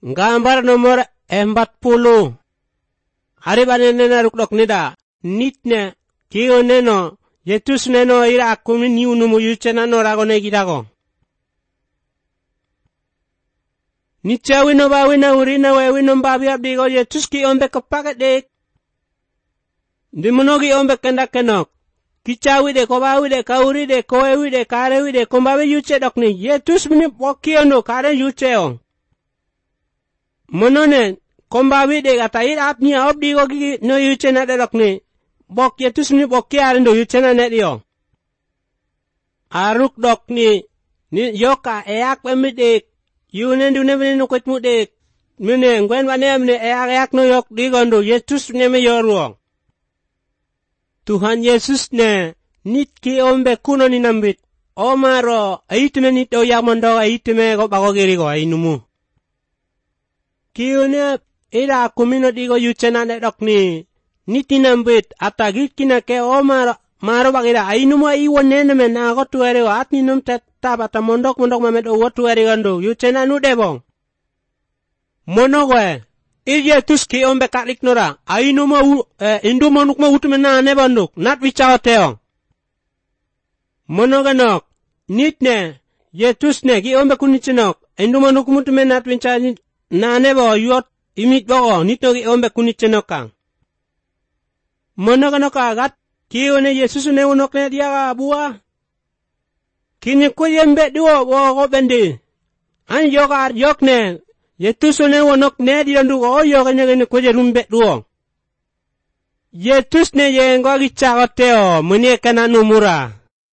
Gambar nomor 40. Hari banana rukdok nida. Nitne kiyo neno Yesus neno ira akumi ni unumu yuchena no ragone gidago. Nichawi no bawi na urina wewi no babi abdigo Yesus ki ombe kepaket dek. Dimonogi ombe kendak kenok. Kichawi de kobawi de kauri de koewi de karewi de kombawi yuche dok ni. Yesus mini pokiono kare yucheo. Monone kombawi de gatair apni abdigo gi no yuchena de dok ni. Bok Yesus mini pokiarin do yuchena net yo. Aruk dok ni yoka eak pemidek. Yunen dune mene nukut mudek. Mene ngwen wane mene eak no yok digondo Yesus neme yoruo. Tuhan Yesus ne nit ki ombe kuno ni nambit. Omaro aitume nit o yamondo aitume go bago girigo ainumu. Kiune ira kumino digo yuchena ne dok ni. Niti nambit atagit kinake omaro maro bagira ainumu aiwonene men agotu ereo atni num tabata mondok mamet o wotu erigando yuchena nu debong. Monogwe Yesus ki ombe kalik nora ainumu indu monukma utumena nebanduk nat wichawateo. Monoganok nitne Yesus ne ki ombe kunichenok indu monukma utumena nat winchani na nebo yot imit bogo nito ki ombe kunichenoka. Monoganok agat kione Yesus ne unok ne dia bua. Kini kuyembe duo wo bendi. An yoga yokne Yesus ne unok ne dia ndugo o yoga ne kuje rumbe duo. Yesus ne yengo gichagoteo muni kana numura.